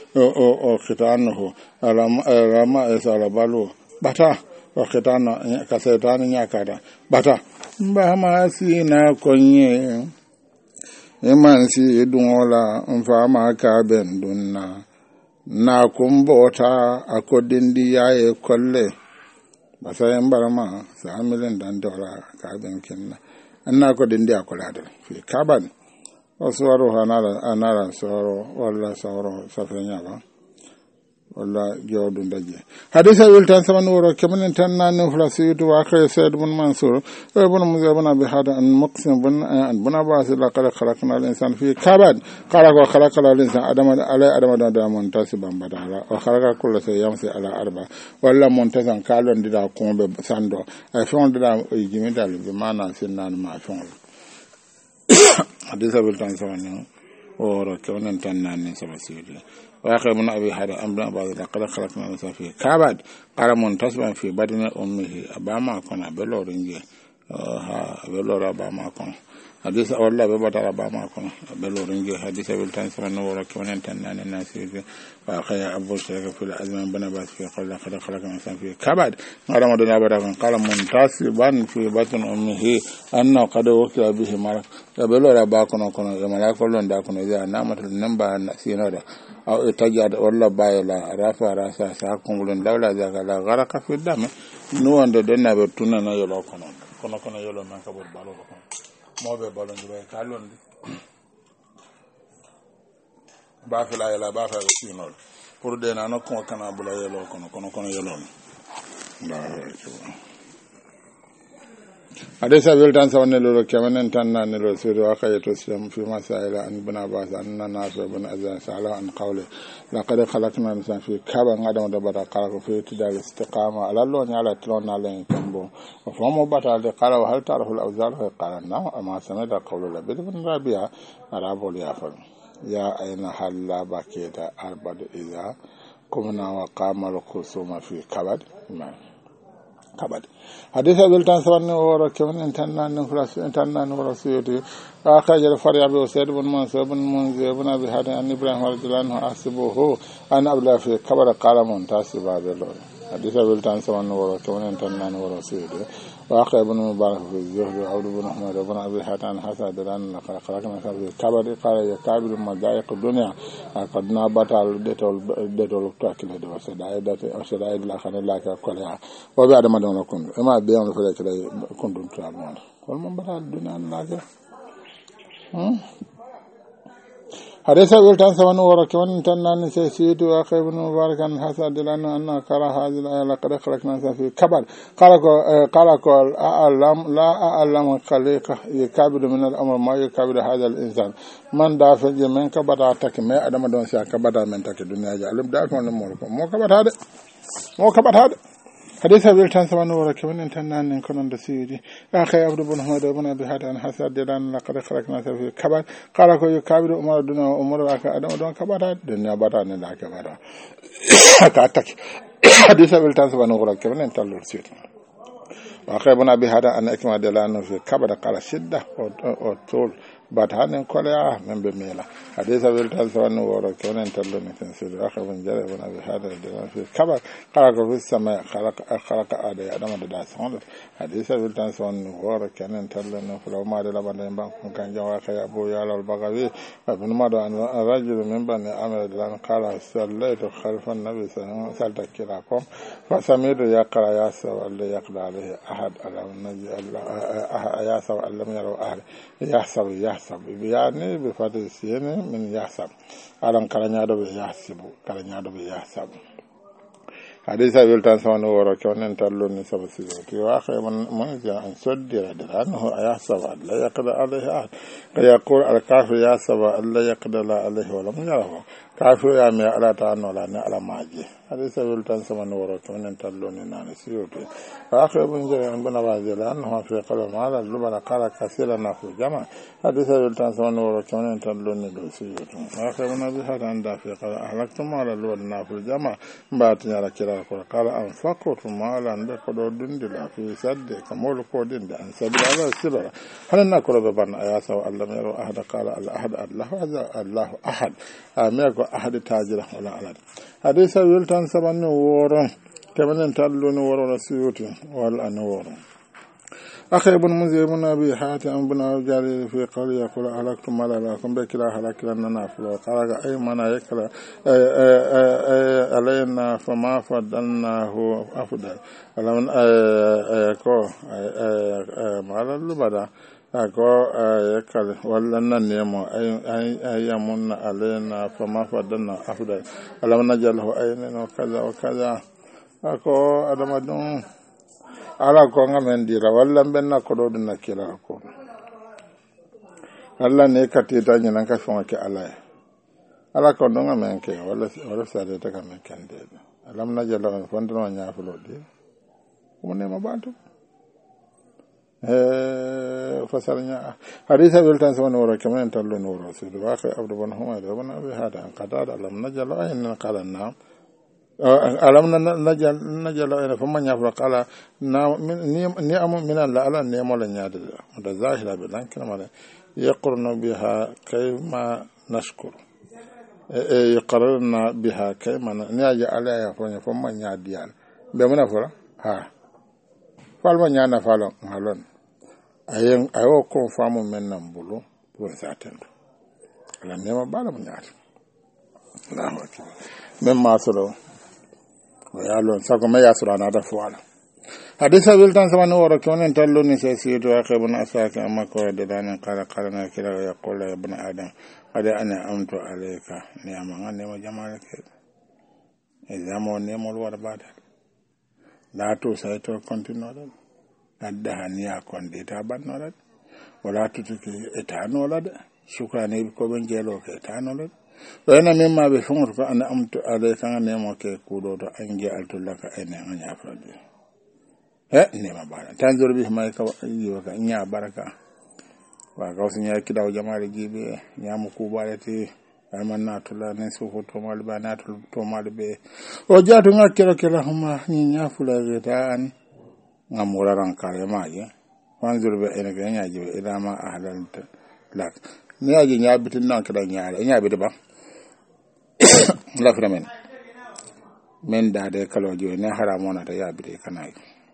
وختانه على ما إسال بالو بتا وختانه كسيتان يكادا بتا mbama sina konye emansi dungola mfama ka bendunna na kumbota akodindi yae kolle basay mbarama samilen dan dola ka benkenna anna kodindi akolade fi kaban oswaro hanala anara soro wala soro safenya ba wala jawdu ndaje hadisa wil tan saman woro kemen tan nan flasitu wa khay said bin mansur ibn muzabana bi hada an muqsim bin an buna bas laqad khalaqna al insan fi kabad qala wa khalaqa al insan adama ala adama da muntasiban badala wa khalaqa kullu shay yamsi ala arba wala muntasan kalon dida kombe sando ay fon dida jimi dal bi mana sinan ma fon hadisa wil tan saman woro kemen tan nan sabasitu واخر من ابي هذا امر بعد لقد خلقنا الانسان في كبد قال منتصبا في بدن امه ابما كنا بلورنجي ها بلورا ابما كنا حديث والله ببطل ابما كنا بلورنجي حديث بالتان سمن ورك من تنان الناس واخر ابو شيخ في الازمان بن باس في قال لقد خلقنا الانسان في كبد قال مدنا بدر قال منتصبا في بدن امه ان قد وكل به ملك بلورا با كنا كنا ملائكه لون دا كنا اذا نامت النمبا سينودا أو إتجاد والله بايلا رافع راسا ساكون دولة ذاك لا غرق في الدم نوان دنا بتونا نيلو كنا كنا كنا يلو ما كبر بالو كنا ما ببالون جباي كالون بافلا يلا بافلا سينول pour de na no kon kana bula yelo kono kono kono yelo la حديث أبي التان سواني لولو كمان انتنا نلو سيرو أخي تسلم في مسائل أن بن عباس أن نافع بن أزان سأله عن قوله لقد خلقنا الإنسان في كبر عدم دبر قال في ابتداء الاستقامة على اللون على تلون على كمبو وفهم بطل قال وهل تعرف الأوزار قال نعم أما سمعت قول لبيد بن ربيعة أرابو ليافر يا أين هل بكيت أربد إذا كمنا وقام الخصوم في كبد كبد حديث بلتان سواني ورا كمان انتنا نفرس انتنا نفرسيتي أخرج الفريع بوسيد بن منصور بن منذر بن أبي هادي أن إبراهيم رضي الله عنه أحسبه أن أبلغ في كبر قال منتصب بلون حديث بلتان سواني ورا كمان انتنا نفرسيتي وأخي ابن مبارك في الزهد وعبد بن أحمد بن أبي هادي أن حسن دلان خلقنا في كبر قال يكابر مضايق الدنيا قد نابت على ديتول ديتول تاكل هذا وسدايد وسدايد لا خن لا كلها وبعد ما دون كن ما بيان فلك لا كنتم تعلمون والمن بتاع الدنيا الناجح حديث بلتان سوان ورا كمان انتنا نسيت واخي ابن مبارك ان حسد لنا ان قرأ هذه الايه لقد خلقنا في كبر قال قال قال اعلم لا اعلم خليقه يكبر من الامر ما يكبر هذا الانسان من دافع من كبر تك ما ادم دون سا كبر من تك الدنيا جعلم دافع مو كبر هذا مو كبر هذا حديث أبي التان سوان ورا كمان انتنا نكون دسيدي أخي عبد بن حميد بن أبي هادي أن حسد لنا لقد خلقنا في كبر قال كو يكبر أمور الدنيا وأمور الآخرة أدم دون كبر الدنيا بدر لا كبر كاتك حديث أبي التان سوان ورا كمان انتنا دسيدي أخي ابن أبي هادي أن أكمل لنا في كبر قال شدة أو طول باتهان كلها من بميلا حديث أبي التان سوان ورا كمان انتنا دسيدي أخي ابن جرير بن أبي هادي في كبر خلق في السماء خلق خلق آدم آدم داسون حديث أبي التان سوان ورا كمان انتنا فلو ما دل بندين بان كان جوا خي أبو يالا البغوي ابن مدو أن رجل من بني عمرو دلان قال صليت خلف النبي صلى الله عليه وسلم كلاكم فسمعت يقرأ يا سوى اللي يقرأ عليه أحد ألم نجي الله يا سوى لم يروا أحد يحسب يحسب يعني بفتح السين من يحسب ألم كلام يدو يحسب كلام يدو يحسب حديث أبي التان سوان ورا كون انتلو نسب سيوتي وآخر من من جاء أن سدر أنه يحسب لا يقدر عليه أحد يقول الكافر يحسب لا يقدر عليه ولم يره كافر يا مي على تان ولا على ماجي حديث أبي التان سوان ورا كون انتلو نان سيوتي وآخر من جاء بن عباس أنه في قلم على اللبن قال كثيرا في الجمع حديث أبي التان سوان ورا كون انتلو نان سيوتي وآخر من أبي هذا عند في قال أهلكتم على اللبن في الجمع باتني على كلا قال أنفقت مالا بقدر دندلا في سد كمول كودين أن سبيل على السبرة هل نقول ببن أياس وألم يروا أحد قال الأحد الله الله أحد أميك أحد تاجر ولا أحد حديث ويلتان سبن ورون كمن تلون ورون سيوتي والأنور أخي ابن منذر بن أبي حاتم بن أبي في قول يقول أهلكتم مالا لكم بكلا هلك لنا نافل وقال أي منا يكلا علينا فما فضلناه أفضل ألم أيكو مالا لبدا أكو يكال ولنا نيمو أي أي يمن علينا فما فضلنا أفضل ألم نجله أين وكذا وكذا أكو أدم دون ala ko ngamen dira walla benna ko do dina kila ko alla ne katita nyina ka fon ke ala ala ko do ngamen ke walla walla sa de ta ngamen kande alam na jalla ko fon do nya fulo de ko ne ma bantu eh fasarnya hadith bil tan sama wora kamen tallo no wora su wa akhi abdu bin humayr ibn abi hada an qatada alam najalla ayna qalanna alam najal najal ina fa man yafra qala na ni am min alla ala ne mo la nyaade da zahira bi lan kana mala yaqruna biha kayma nashkur e yaqruna biha kayma ni aja ala ya fa man nyaade yal be mona fora ha fal ma nyana falon halon ayen ayo ko famu men nan bulu pour satendo ala ne ma bala mo nyaade Allahu akbar même ma solo ويالون ساكو ما ياسر أنا دفوالا حديث بلتان سمان ورا كون انتلو نسيسيت واخي بن أساك أما كو ددان قال قالنا كلا ويقول يا ابن آدم قد أنا أمت عليك نعم نعم جمالك إذا مو نعم الورباد لا تو سيتو كنتينو addahaniya konde ta bannola wala tutuki etanola de sukane ko ben jelo ke etanola wayna mimma be fongoto ko ana amtu ale kan nemo ke kudo to ange altulaka ene anya fradi eh nema bara tanzor bi may ka yiwa ka nya baraka wa ka usinya kidaw jamaare jibe nyamu kubalati amanna tula ne su ko to mal bana to mal be o jatu ngakelo kala huma ni nya fula retan ngamura ran kare maye wanzur be ene ga nya jibe idama ahlal lak ni aji nya bitin nan kala nya nya bi ba la framen men da de kalo jo ne haramona ta ya bi kanai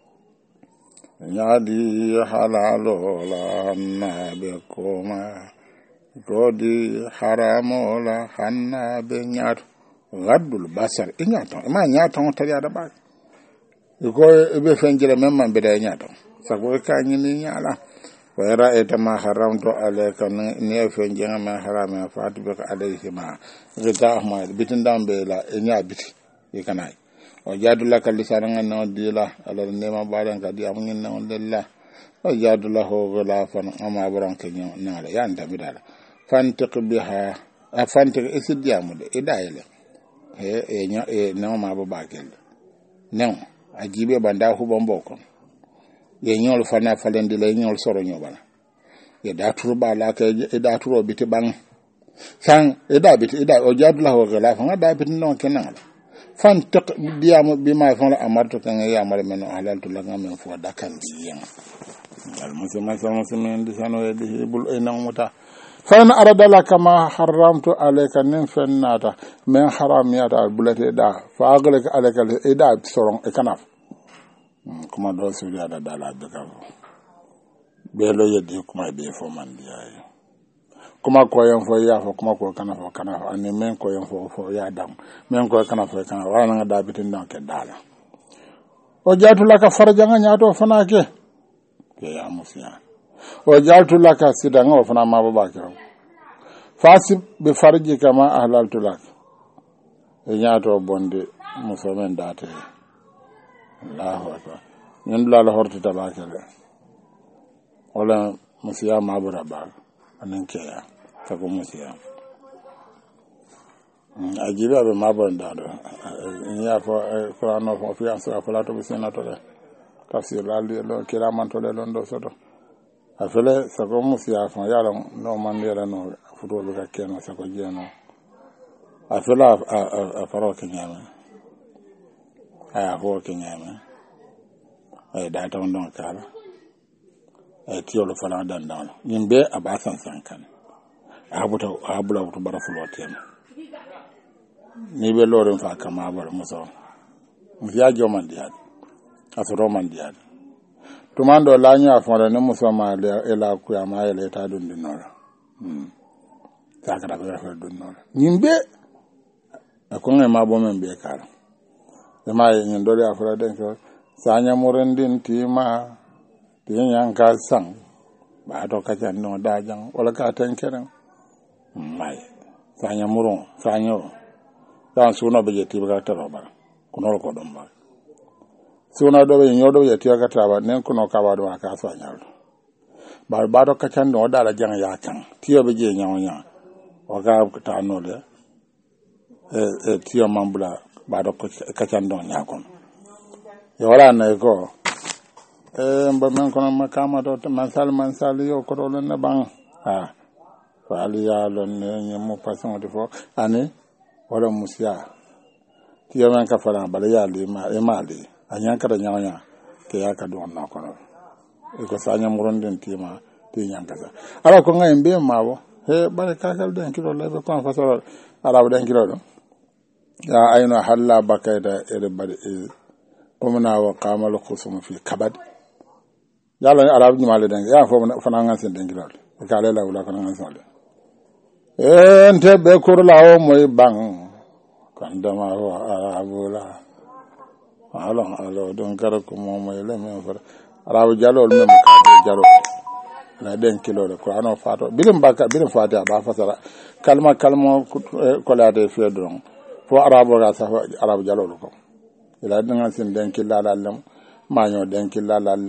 nyadi halalo la nabe koma godi haramo la hanna be nyaat gaddul basar inyato ma nyaato tari ada ba ko be fenjere memma be da nyaato sago ka nyini nyaala wa ra'ayta ma haramtu alayka ni fenjere ma harama fatu be alayhi ma rita ahmad bitin dambe la nyaabiti yikanai o jadula ka lisaranga no dila ala nema baran ka di amun no lillah o jadula ho la fan ama baran ke nyo na ya nda bidala fantiq biha afantiq isidiamu de idayele he e nya e no ma ba bakel non ajibe banda hu bombo ko ye nyol fana falendi le nyol soro nyobala ye da turba la ke e da turo biti bang sang e da biti ida o jadula ho la fan da biti non kenala fantiq diamu bima fon amartu kan ya amare men halaltu la ngam fo dakan yen al musima sama simen di sano e di bul e nan muta fa na arada la kama haramtu alayka nin fennata men haram yata bulate da fa aglaka alayka e da soron e kanaf kuma do suriya da dala be ka be lo yedi kuma be fo man diayo kuma koyon fo ya fo kuma ko kana fo kana fo ani men koyon fo fo ya dam men ko kana fo kana wala nga dabitin dan ke dala o jatu laka farjanga nyato fana ke ke ya musiya o jatu laka sidanga o fana ma baba ke fasib be farji kama ahlaltu lak e nyato bonde musomen date Allahu akbar nyen la la horti tabake wala musiya ma bura ba anan ke ya ta ko musiya ajibe abe mabon dado ya fo qur'ano fo fi asra fala to bisena to tafsir lali lo kiraman to le londo soto afele sa ko musiya fo ya no man le no fudo be ka keno sa ko jeno afela a faro kenyama aya ho kenyama ay da ta ndon kala e tiyolo fala dan dan yimbe abasan sankan abuta abula to barafulo tem ni be loren fa kama bar muso musiya joman diad asoro man diad to mando lanya fa da ne muso ma e la ku ya ma ele ta dun dinora hmm ta kada be fa dun dinora yimbe ko ngai ma bo men be kala e ma yin dole afra den ko sanya murendin tima yan ka sang ba to ka jan no da jang wala ka tan keren mai sanya murun sanyo dan suna be jeti ba ta roba kuno ko dum ba suna do be nyodo ye tiya ka ta ba nen kuno ka ba do ka so nyal ba ba to ka tan no da la jang ya kan tiyo be je nyawo nya o ka ta no le e e tiyo mambula ba do ka tan do nya kon yo wala na ko eh mbamen kono makama to mansal mansal yo ko to na bang ah fa ali ya lon ne mo pason de fo ane wala musia tiyo man ka fara bale ya li ma e mali anya ka da nyanya ke ya ka don na kono e ko sanya muron den tima ti nyanga sa ala ko ngai mbe mawo he bare ka kal den kilo lebe ko fa so ala den kilo do ya ayno halla bakayda e bade e omna wa qamal khusum fi kabad yalla ni arab nyimale den ya fo fana ngansen den gilal ka le la wala kana ngansen le e nte be kurla o moy bang kandama ho arabula ala ala don kara ko mo moy le men fara arabu jalol men ka jalo la den kilo le ko ano fato bilim baka bilim fata ba fasara kalma kalma ko la de fe don fo arabu ga sa arabu jalol ko ila den ngansen den kilala lam maño den kilala lam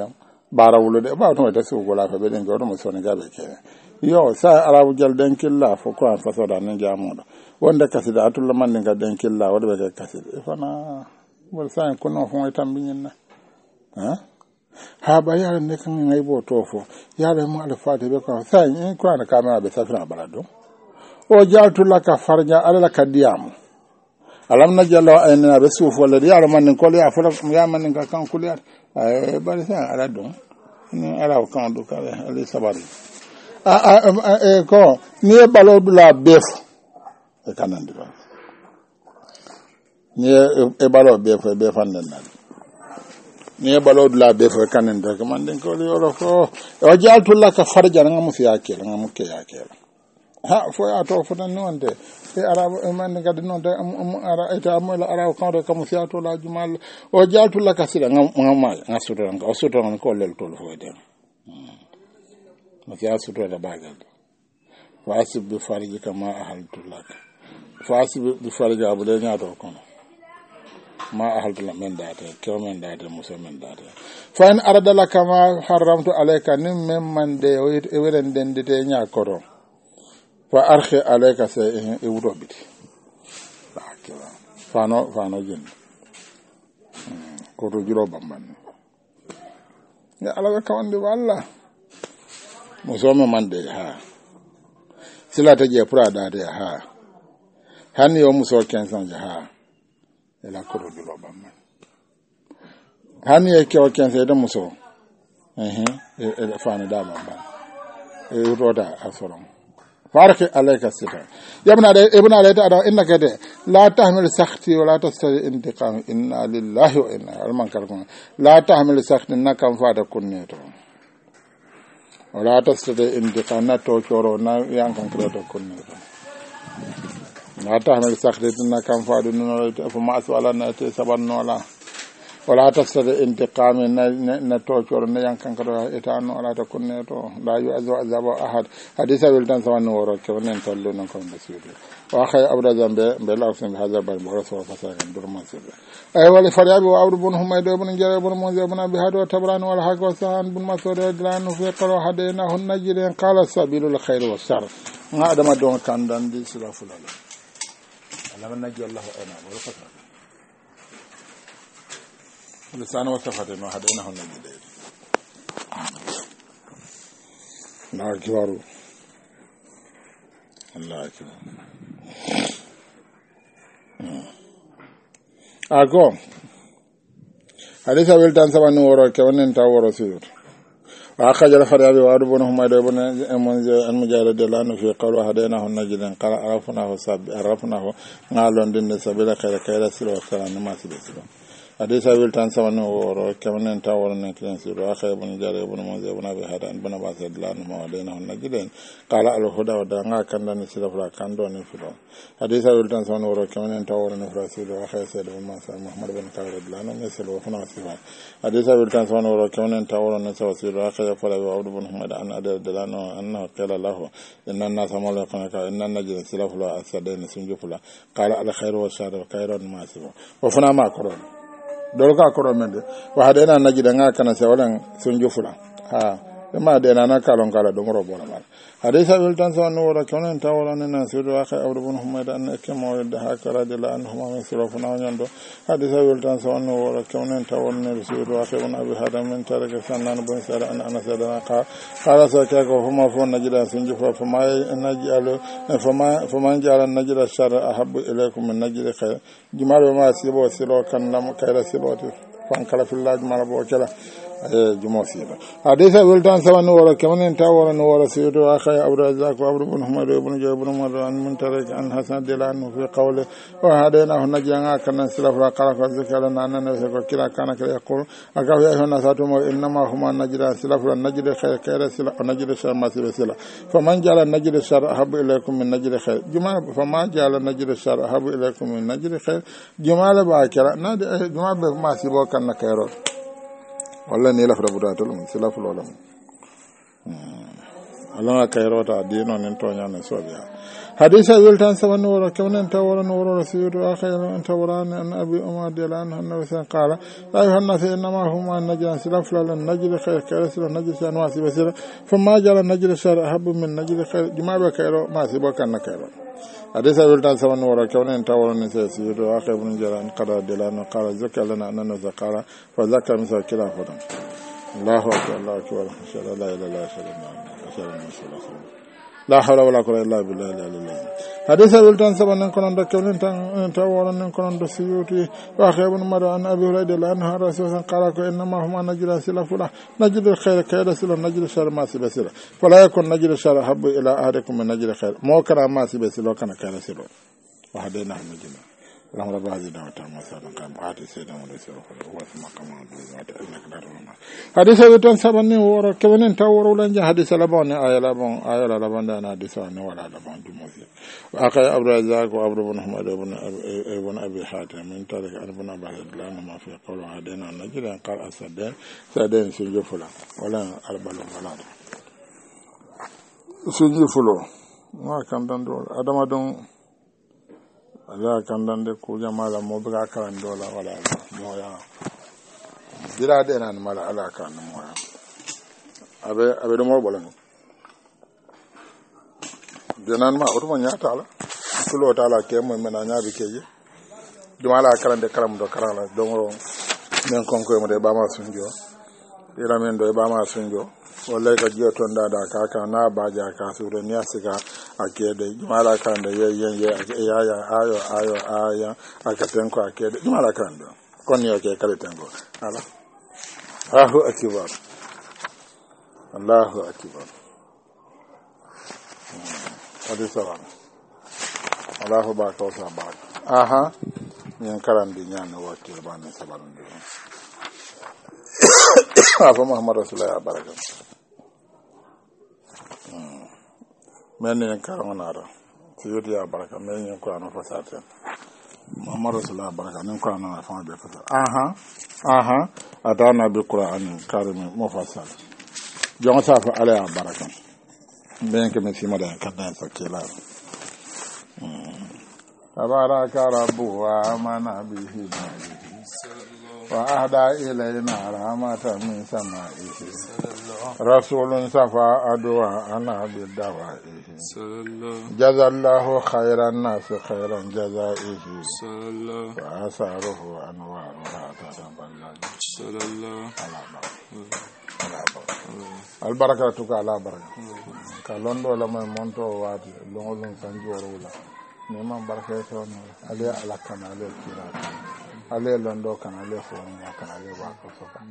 bara wulude ba to ta su gola fa be den godo mo soni gabe ke yo sa arabu jal den killa fo ko an fasoda nan jamudo wonde kasida atul man den ga den killa wode be kasida fana wol sa ko no fo tambinin na ha ha ba yara ne kan ngai bo to fo yara mu alfate be ko sa en ko an kamera be safina balado o jaltu laka farja ala ka diam alam na jalla ayna be suf wala yara man ko ya fo ya man ka kan kuliyar ay bari sa ala don ni ala kan do ka ali sabari a a ko ni balo dula bef e kanandi ba ni e balo bef e be fanden na ni balo dula bef e kanandi ko man den ko yoro ko o jaltu laka farja nga mu fiya ke nga mu ke ya ke ha fo ya to fo tan non de e arabo e man ga de non de ara eta amol arabo kan de kam fiya to la jumal o jaltu laka sira nga nga ma nga suto nga o suto nga ko lel to fo de ma fiya suto da bagal fasib bi farji kama ahaltu laka fasib bi farji abu de nya to kono ma ahaltu la men date ko men date muso men date fa in arada laka ma haramtu alayka nim mem man de o e weren den de nya koro fa arxe alayka se e wudo biti fano fano jin ko to juro bamban ya ala ka wande walla muso me man de ha sila ta je pura da de ha han yo muso kensan je ha ela ko to juro bamban han ye ke o kensan de muso eh eh fano da bamban e wudo da asoron فارق عليك الستر يا ابن علي ابن علي تعالى انك ده لا تحمل سختي ولا تستطيع انتقام انا لله وانا المنكركم لا تحمل سختي انك فاد كنيتو ولا تستطيع انتقام تو چورو نا يان كان كريتو كنيتو لا تحمل سختي انك فاد نو فما اسوالا نتي سبن ولا ولا تستطيع انتقام نا تو چورو نا يان كان كرو etano wala ta kunneto la yu azu azaba ahad hadisa wil tan sawan woro ke wonen tollu non ko mbasido wa khay abda zambe be la fim hada bal bo rasul fasagan durman sirra ay wal fariabi wa abdu bun humaydo bun jara bun munzi bun abi hadu tabran wal haq wa sahan bun masud radlan fi qara hadina hun najrin qala sabilul khair was shar nga adama don kan dan di sila fulala alam najji allah ana wa fasagan لسان وصفته ما هديناه النجدين الله أكبر الله أكبر أكو حديث أبيل تنسبان ورا كونن تاورا سير وأخرج الفريابي وأربعهم ما يدبون المجاهد دلانه في قوله هديناه النجدين قال عرفناه سب عرفناه قالوا دين سبيل خير خير سير وسلام ما سير حديث أبيل تنسبان ورا كونن تاورا نكلين سير وأخرج ابن جاري ابن منذر ابن أبي هران ابن عباس دلانه ما هديناه النجدين قال الهدى ودعنا كان دني سير فلا كان دوني فلا حديث أبيل تنسبان ورا كونن تاورا نفرا سير وأخرج سيد بن ماسر محمد بن كعب دلانه مثل وفنا سير حديث أبيل تنسبان ورا كونن تاورا نسوا سير وأخرج فلا وعود بن محمد أن أدل دلانه أنه قال له إن الناس ملكونك إن النجد سير فلا أسدين سنجو فلا قال على خير والشر وخير ما سوى وفنا ما كرون دولك كرون من ده وهذا النجد عنا كنا سوالن سنجو فلا ها ما دينا نكالون كلا دمرو بولا مال حديث أبيل تنسبان ورا كونن تاورا نسوا وأخرج عود بن محمد أن كم ولد هكذا دلانه ما مسلو فنا ونجندو حديث أبيل تنسبان ورا كونن تاورا نسوا وأخرج بن أبي هذا من ترك سنان بن سار أن أنا سيدنا قال قال سكاك فما فون نجد سنجو فما نجعل فما فما جعل نجد الشر أحب إليكم من نجد خير جمال ما سيبو سيلو كان لم كير سيلو فانكلا في الله جمال بوكلا جموسيبا حديث ولدان سوان ورا كمان تاورا ورا سيدو اخي ابو رزاق وابو بن حمد بن جابر بن مروان من ترك عن حسن دلان في قوله وهديناه نجينا كان سلف قال فذكر ان النبي كلا كان يقول اقوا يا الناس انما هما نجد سلف نجد خير خير سلف نجد شر ما سلف فمن جعل نجد الشر احب اليكم من نجد خير جمال فما جعل نجد الشر احب اليكم من نجد خير جمال باكرا نادي جمال ما سيبو كان خير والله نيلا فربودا تلم سلا فلولم alanga kayrota dino nin tonya ne sobiya hadisa wiltan saban woro kewnen taworo no woro siyuto akhayra an tawran an abi umar dilan annabi sa qala la yuhanna fi inma huma najran silafla lan najri khayr khayr sila najri san wasi basira fama jala najri shar habu min najri khayr jumabe kayro ma sibo kan kayro hadisa wiltan saban woro kewnen taworo ne siyuto akhayra ibn jaran qala dilan qala zakalana anna zakara fa zakka misa kila fodan Allahu akbar Allahu akbar la ilaha illa Allah la hawla wala quwwata illa billahi al-aliyyil hadisa wiltan saban konon do kewlen tan taworon nen konon do siyuti wa khaybun mara an abi hurayra anha rasulullah qala ko inna ma huma najra sila fula najru khayr kayda sila najru shar ma sibasila fala yakun najru shar habbu ila ahadikum min najru khayr mo kana ma sibasila kana kayda sila wa hadina majina lam rabazi da ta masalan kan baati sedan wala sira ko wa ma kama do wata innaka daruna hadisa witan sabanni woro kewenen taworo lan ja hadisa labon ayala bon ayala labon da na hadisa ne wala labon du mofi wa akay abrazak wa abru ibn muhammad ibn ibn abi hatim min tarik ibn abdullah ma fi qawlu hadina najran qal asadan sadan sunjo fula wala albalu wala sunjo fulo ma kan dan do adama don ala kan dan de ko jamala mo biga kan dola wala mo ya dira de nan mala ala kan mo ya abe abe do mo bolan de nan ma oto mo nyata ala tulo tala ke mo mena nyaabi keje dum ala kan de karam do karala do mo men kon ko mo de ba ma sunjo ira men do ba ma sunjo wala ka jiyo ton da da ka ka na ba ja ka su do niya siga akede jumala kan da ye ye ye ya ya ayo ayo aya akaten ko akede jumala kan do kon yo ke kale tengo ala Allahu akbar Allahu akbar adi salam Allahu ba ka sa ba aha nyen karandi nyan wakti ba ne sabalun do afa Muhammad rasulullah barakatuh men en karanara siyudi ya baraka men en ko ana fasata Muhammad rasulullah baraka nen ko ana fa be fasata aha aha adana bi qur'an karim mufassal jon sa fa ala baraka ben ke men sima da kadda sakela tabaraka rabbu wa amana bihi wa ahda ilayna rahmatan min sama'ihi rasulun safa adwa ana bidawaihi jazallahu khairan nas khairan jazaihi wa asaruhu anwaruha tataballahu sallallahu al barakatu ka ala baraka ka londo la may monto wati longolon sanjoro la ne man baraka to no ali ala kana le kira ale londo kana le fo nya kana le ba ko soka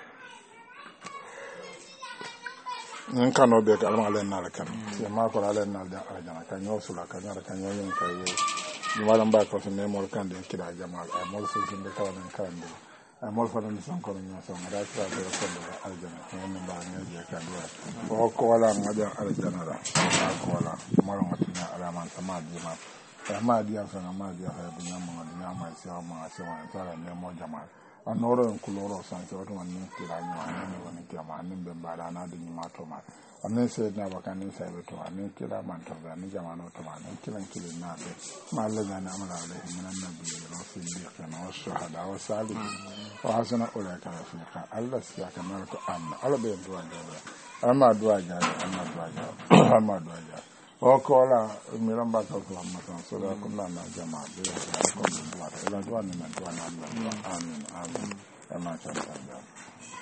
nin kano be ka alma ale na la kan ya ma ko ale na da ajana kan yo sula kan ya kan yo yin kai ni wala ba ko so me mo kan de kira jama ay mo so sin de kawan kan de ay mo fa ni son ko ni so ma da tra de ko de aljana ko ni ba ni je kan do ko ko wala ma da aljana da ko wala mo ro matina ala man sama di ma ma dia fa ma dia fa bu nyama dia ma se ma se wa sala ne mo jama anoro en kuloro san se wato man ni kira ni wa ni woni kiyama ni be bala na de ni ma to ma anen se na bakan ni sai to anen kira man to ga ni jama no to ma ni kiran kilin na be ma Allah ga na amara alaihi min annabi rasul bi kana wa shahada wa salih wa hasana ulaka rafiqa Allah siya kana to amma Allah be duwa ga amma duwa ga amma duwa ga amma duwa ga okola miramba ka kwa matan so da kunna na jama'a da ya ko da duwa da duwa ne man duwa na amin amin amma ta ta